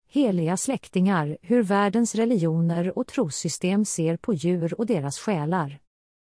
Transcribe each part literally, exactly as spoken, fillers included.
Heliga släktingar, hur världens religioner och trossystem ser på djur och deras själar.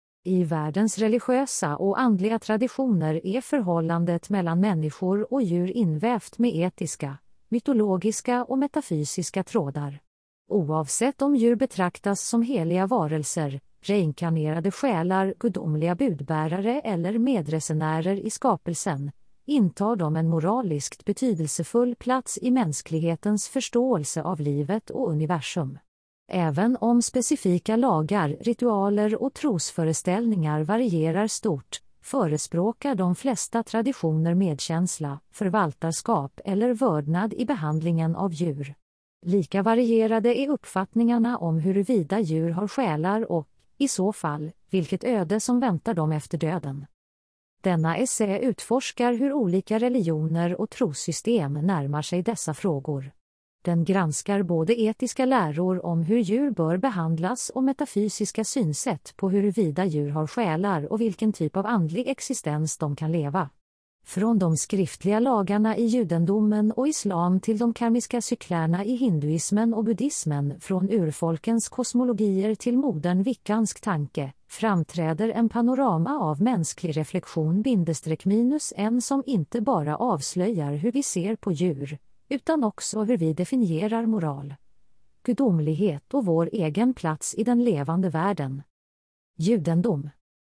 I världens religiösa och andliga traditioner är förhållandet mellan människor och djur invävt med etiska, mytologiska och metafysiska trådar. Oavsett om djur betraktas som heliga varelser, reinkarnerade själar, gudomliga budbärare eller medresenärer i skapelsen, intar de en moraliskt betydelsefull plats i mänsklighetens förståelse av livet och universum. Även om specifika lagar, ritualer och trosföreställningar varierar stort, förespråkar de flesta traditioner medkänsla, förvaltarskap eller vördnad i behandlingen av djur. Lika varierade är uppfattningarna om huruvida djur har själar och, i så fall, vilket öde som väntar dem efter döden. Denna essä utforskar hur olika religioner och trossystem närmar sig dessa frågor. Den granskar både etiska läror om hur djur bör behandlas och metafysiska synsätt på huruvida djur har själar och vilken typ av andlig existens de kan leva. Från de skriftliga lagarna i judendomen och islam till de karmiska cyklerna i hinduismen och buddhismen, från urfolkens kosmologier till modern vickansk tanke, framträder en panorama av mänsklig reflektion bindestreck minus en som inte bara avslöjar hur vi ser på djur, utan också hur vi definierar moral, gudomlighet och vår egen plats i den levande världen. Judendom.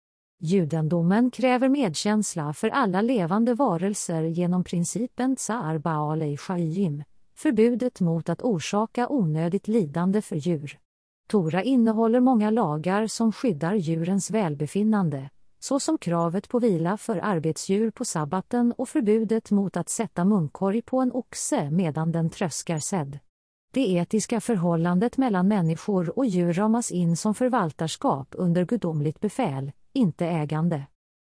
Judendomen kräver medkänsla för alla levande varelser genom principen Tsar Baalei Shayim, förbudet mot att orsaka onödigt lidande för djur. Tora innehåller många lagar som skyddar djurens välbefinnande, såsom kravet på vila för arbetsdjur på sabbaten och förbudet mot att sätta munkorg på en oxe medan den tröskar säd. Det etiska förhållandet mellan människor och djur ramas in som förvaltarskap under gudomligt befäl, inte ägande.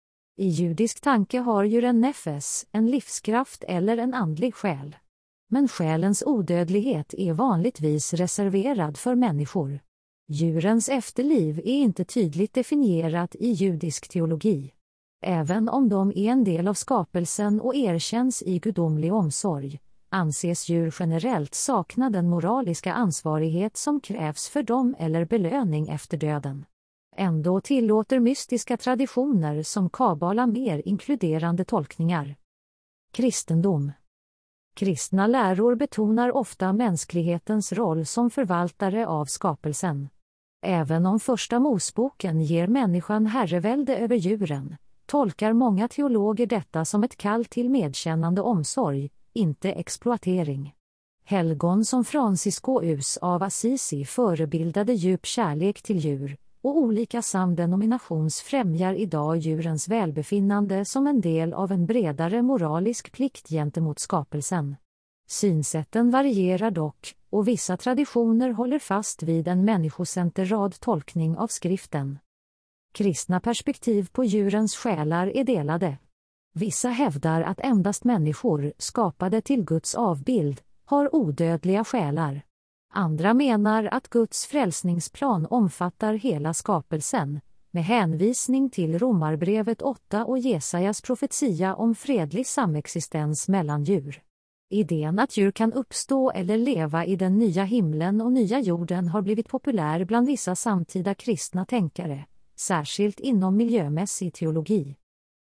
I judisk tanke har djuren nefes, en livskraft eller en andlig själ. Men själens odödlighet är vanligtvis reserverad för människor. Djurens efterliv är inte tydligt definierat i judisk teologi. Även om de är en del av skapelsen och erkänns i gudomlig omsorg, anses djur generellt sakna den moraliska ansvarighet som krävs för dem eller belöning efter döden. Ändå tillåter mystiska traditioner som kabbala mer inkluderande tolkningar. Kristendom. Kristna läror betonar ofta mänsklighetens roll som förvaltare av skapelsen. Även om första Moseboken ger människan herrevälde över djuren, tolkar många teologer detta som ett kall till medkännande omsorg, inte exploatering. Helgon som Franciscus av Assisi förebildade djup kärlek till djur, och olika samdenominations främjar idag djurens välbefinnande som en del av en bredare moralisk plikt gentemot skapelsen. Synsätten varierar dock, och vissa traditioner håller fast vid en människocentrerad tolkning av skriften. Kristna perspektiv på djurens själar är delade. Vissa hävdar att endast människor, skapade till Guds avbild, har odödliga själar. Andra menar att Guds frälsningsplan omfattar hela skapelsen, med hänvisning till Romarbrevet åtta och Jesajas profetia om fredlig samexistens mellan djur. Idén att djur kan uppstå eller leva i den nya himlen och nya jorden har blivit populär bland vissa samtida kristna tänkare, särskilt inom miljömässig teologi.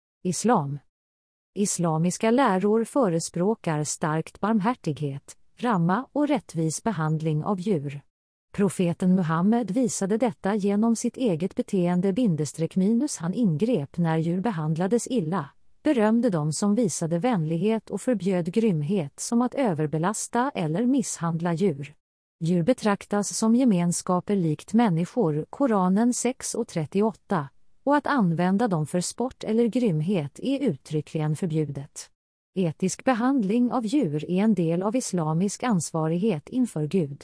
Islam. Islamiska läror förespråkar starkt barmhärtighet, ramma och rättvis behandling av djur. Profeten Muhammed visade detta genom sitt eget beteende bindestreck minus han ingrep när djur behandlades illa, berömde de som visade vänlighet och förbjöd grymhet som att överbelasta eller misshandla djur. Djur betraktas som gemenskaper likt människor, Koranen sex och trettioåtta, och att använda dem för sport eller grymhet är uttryckligen förbjudet. Etisk behandling av djur är en del av islamisk ansvarighet inför Gud.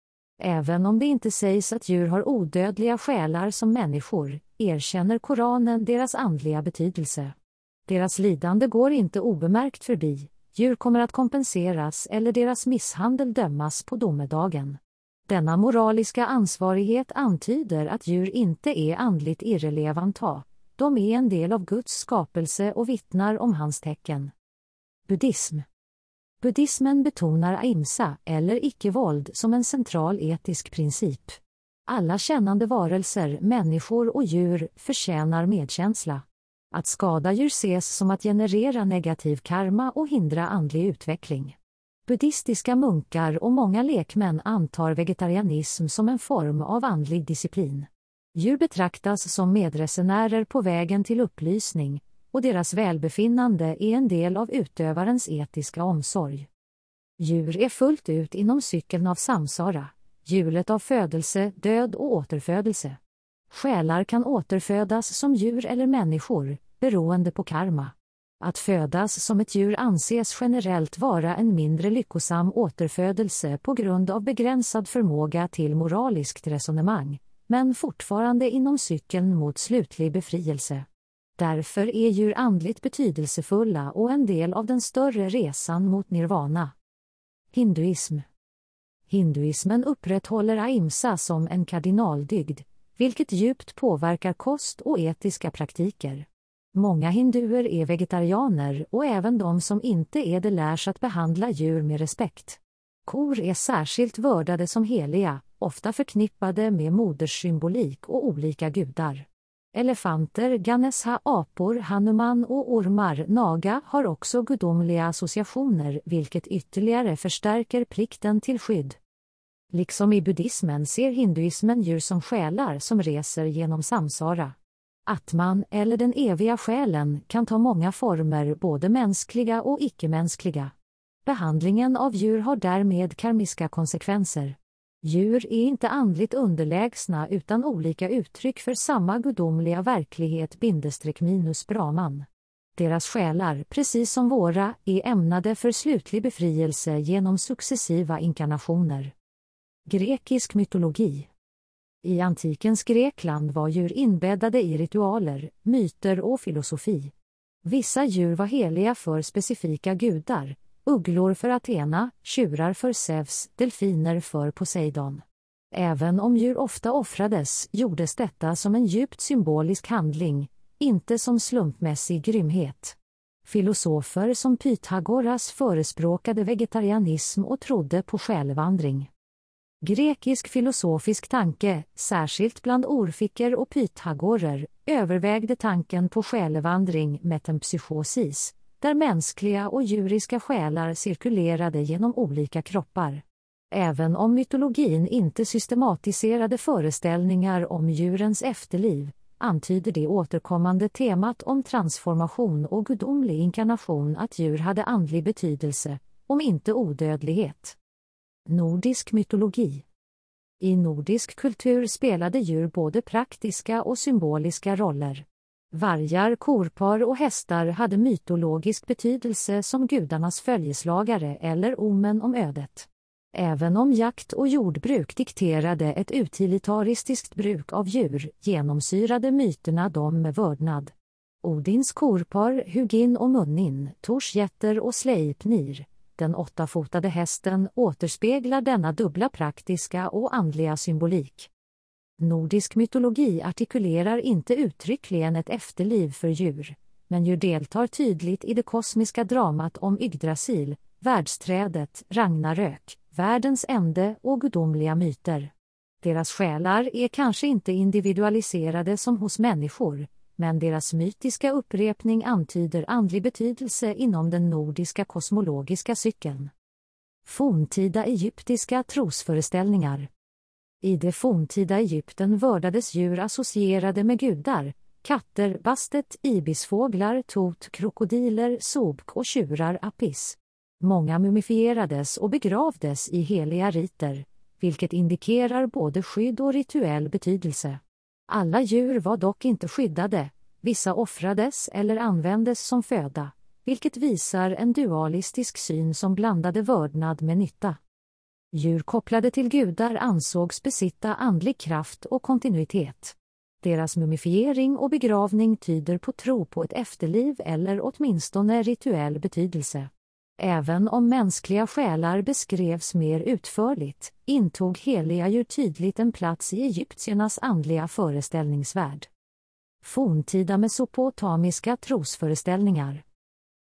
Även om det inte sägs att djur har odödliga själar som människor, erkänner Koranen deras andliga betydelse. Deras lidande går inte obemärkt förbi, djur kommer att kompenseras eller deras misshandel dömas på domedagen. Denna moraliska ansvarighet antyder att djur inte är andligt irrelevanta, de är en del av Guds skapelse och vittnar om hans tecken. Buddhism. Buddhismen betonar ahimsa eller icke-våld som en central etisk princip. Alla kännande varelser, människor och djur, förtjänar medkänsla. Att skada djur ses som att generera negativ karma och hindra andlig utveckling. Buddhistiska munkar och många lekmän antar vegetarianism som en form av andlig disciplin. Djur betraktas som medresenärer på vägen till upplysning, och deras välbefinnande är en del av utövarens etiska omsorg. Djur är fullt ut inom cykeln av samsara, hjulet av födelse, död och återfödelse. Själar kan återfödas som djur eller människor, beroende på karma. Att födas som ett djur anses generellt vara en mindre lyckosam återfödelse på grund av begränsad förmåga till moraliskt resonemang, men fortfarande inom cykeln mot slutlig befrielse. Därför är djur andligt betydelsefulla och en del av den större resan mot nirvana. Hinduism. Hinduismen upprätthåller ahimsa som en kardinaldygd, vilket djupt påverkar kost och etiska praktiker. Många hinduer är vegetarianer och även de som inte är det lärs att behandla djur med respekt. Kor är särskilt vördade som heliga, ofta förknippade med moderssymbolik och olika gudar. Elefanter, Ganesha, apor, Hanuman och ormar, naga har också gudomliga associationer, vilket ytterligare förstärker plikten till skydd. Liksom i buddhismen ser hinduismen djur som själar som reser genom samsara. Atman, eller den eviga själen, kan ta många former, både mänskliga och icke-mänskliga. Behandlingen av djur har därmed karmiska konsekvenser. Djur är inte andligt underlägsna utan olika uttryck för samma gudomliga verklighet bindestreck minus Brahman. Deras själar, precis som våra, är ämnade för slutlig befrielse genom successiva inkarnationer. Grekisk mytologi. I antikens Grekland var djur inbäddade i ritualer, myter och filosofi. Vissa djur var heliga för specifika gudar, ugglor för Athena, tjurar för Zeus, delfiner för Poseidon. Även om djur ofta offrades gjordes detta som en djupt symbolisk handling, inte som slumpmässig grymhet. Filosofer som Pythagoras förespråkade vegetarianism och trodde på självandring. Grekisk filosofisk tanke, särskilt bland orfiker och pythagorer, övervägde tanken på självandring metempsychosis, där mänskliga och djuriska själar cirkulerade genom olika kroppar. Även om mytologin inte systematiserade föreställningar om djurens efterliv, antyder det återkommande temat om transformation och gudomlig inkarnation att djur hade andlig betydelse, om inte odödlighet. Nordisk mytologi. I nordisk kultur spelade djur både praktiska och symboliska roller. Vargar, korpar och hästar hade mytologisk betydelse som gudarnas följeslagare eller omen om ödet. Även om jakt och jordbruk dikterade ett utilitaristiskt bruk av djur, genomsyrade myterna dem med vördnad. Odins korpar, Hugin och Munnin, Tors getter och Sleipnir, den åttafotade hästen, återspeglar denna dubbla praktiska och andliga symbolik. Nordisk mytologi artikulerar inte uttryckligen ett efterliv för djur, men djur deltar tydligt i det kosmiska dramat om Yggdrasil, världsträdet, Ragnarök, världens ände och gudomliga myter. Deras själar är kanske inte individualiserade som hos människor, men deras mytiska upprepning antyder andlig betydelse inom den nordiska kosmologiska cykeln. Forntida egyptiska trosföreställningar. I det forntida Egypten vördades djur associerade med gudar, katter, bastet, ibisfåglar, tot, krokodiler, sobk och tjurar, apis. Många mumifierades och begravdes i heliga riter, vilket indikerar både skydd och rituell betydelse. Alla djur var dock inte skyddade, vissa offrades eller användes som föda, vilket visar en dualistisk syn som blandade vördnad med nytta. Djur kopplade till gudar ansågs besitta andlig kraft och kontinuitet. Deras mumifiering och begravning tyder på tro på ett efterliv eller åtminstone rituell betydelse. Även om mänskliga själar beskrevs mer utförligt, intog heliga djur tydligt en plats i egyptiernas andliga föreställningsvärld. Forntida mesopotamiska trosföreställningar.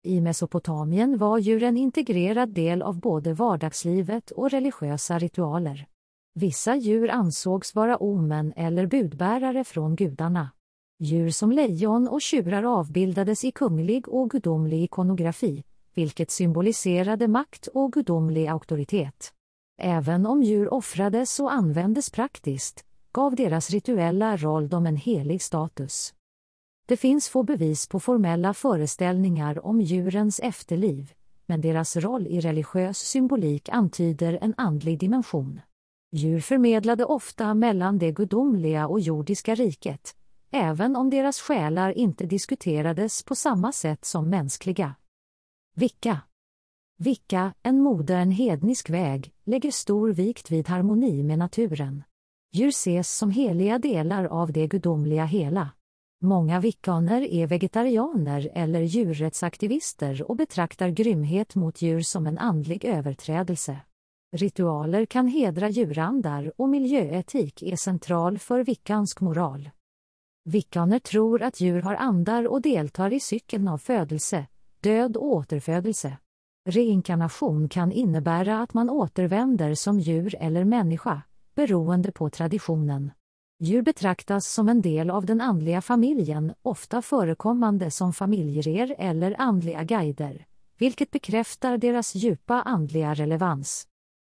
I Mesopotamien var djur en integrerad del av både vardagslivet och religiösa ritualer. Vissa djur ansågs vara omen eller budbärare från gudarna. Djur som lejon och tjurar avbildades i kunglig och gudomlig ikonografi, vilket symboliserade makt och gudomlig auktoritet. Även om djur offrades och användes praktiskt, gav deras rituella roll dem en helig status. Det finns få bevis på formella föreställningar om djurens efterliv, men deras roll i religiös symbolik antyder en andlig dimension. Djur förmedlade ofta mellan det gudomliga och jordiska riket, även om deras själar inte diskuterades på samma sätt som mänskliga. Vicka. Vicka, en modern hednisk väg, lägger stor vikt vid harmoni med naturen. Djur ses som heliga delar av det gudomliga hela. Många vickaner är vegetarianer eller djurrättsaktivister och betraktar grymhet mot djur som en andlig överträdelse. Ritualer kan hedra djurandar och miljöetik är central för vickansk moral. Vickaner tror att djur har andar och deltar i cykeln av födelse, död och återfödelse. Reinkarnation kan innebära att man återvänder som djur eller människa, beroende på traditionen. Djur betraktas som en del av den andliga familjen, ofta förekommande som familjerer eller andliga guider, vilket bekräftar deras djupa andliga relevans.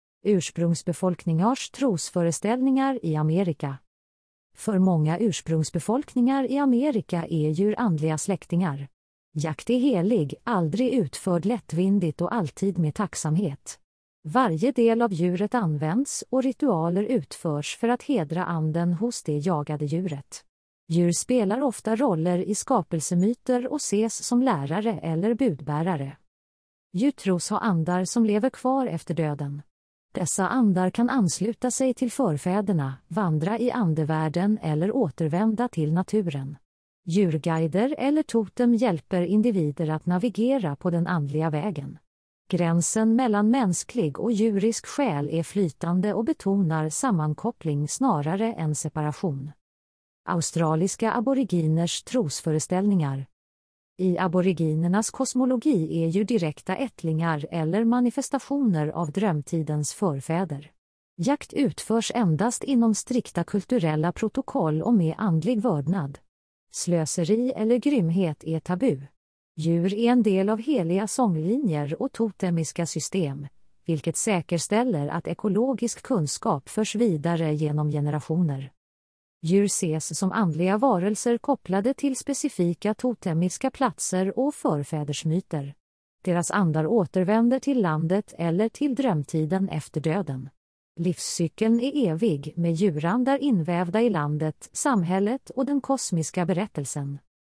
Ursprungsbefolkningars trosföreställningar i Amerika. För många ursprungsbefolkningar i Amerika är djur andliga släktingar. Jakt är helig, aldrig utförd lättvindigt och alltid med tacksamhet. Varje del av djuret används och ritualer utförs för att hedra anden hos det jagade djuret. Djur spelar ofta roller i skapelsemyter och ses som lärare eller budbärare. Djur tros ha andar som lever kvar efter döden. Dessa andar kan ansluta sig till förfäderna, vandra i andevärlden eller återvända till naturen. Djurguider eller totem hjälper individer att navigera på den andliga vägen. Gränsen mellan mänsklig och djurisk själ är flytande och betonar sammankoppling snarare än separation. Australiska aboriginers trosföreställningar. I aboriginernas kosmologi är djur direkta ättlingar eller manifestationer av drömtidens förfäder. Jakt utförs endast inom strikta kulturella protokoll och med andlig vördnad. Slöseri eller grymhet är tabu. Djur är en del av heliga sånglinjer och totemiska system, vilket säkerställer att ekologisk kunskap förs vidare genom generationer. Djur ses som andliga varelser kopplade till specifika totemiska platser och förfädersmyter. Deras andar återvänder till landet eller till drömtiden efter döden. Livscykeln är evig med djurandar invävda i landet, samhället och den kosmiska berättelsen.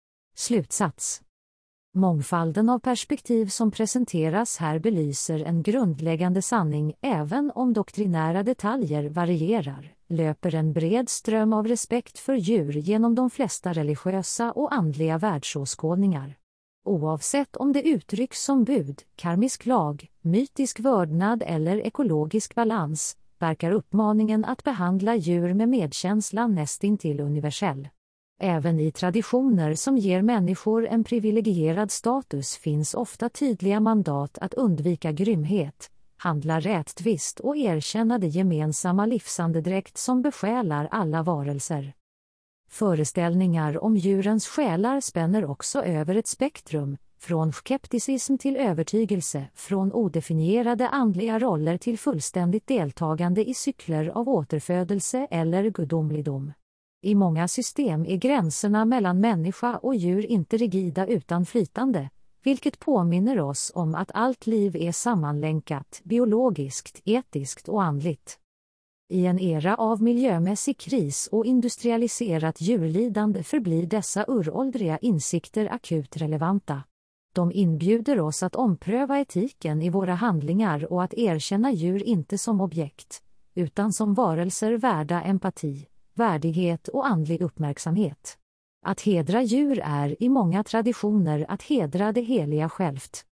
Slutsats. Mångfalden av perspektiv som presenteras här belyser en grundläggande sanning även om doktrinära detaljer varierar. Löper en bred ström av respekt för djur genom de flesta religiösa och andliga världsåskådningar. Oavsett om det uttrycks som bud, karmisk lag, mytisk vördnad eller ekologisk balans, verkar uppmaningen att behandla djur med medkänsla nästintill universell. Även i traditioner som ger människor en privilegierad status finns ofta tydliga mandat att undvika grymhet, handla rättvist och erkänna det gemensamma livsandedräkt som besjälar alla varelser. Föreställningar om djurens själar spänner också över ett spektrum, från skepticism till övertygelse, från odefinierade andliga roller till fullständigt deltagande i cykler av återfödelse eller gudomligdom. I många system är gränserna mellan människa och djur inte rigida utan flytande, vilket påminner oss om att allt liv är sammanlänkat, biologiskt, etiskt och andligt. I en era av miljömässig kris och industrialiserat djurlidande förblir dessa uråldriga insikter akut relevanta. De inbjuder oss att ompröva etiken i våra handlingar och att erkänna djur inte som objekt, utan som varelser värda empati, värdighet och andlig uppmärksamhet. Att hedra djur är i många traditioner att hedra det heliga självt.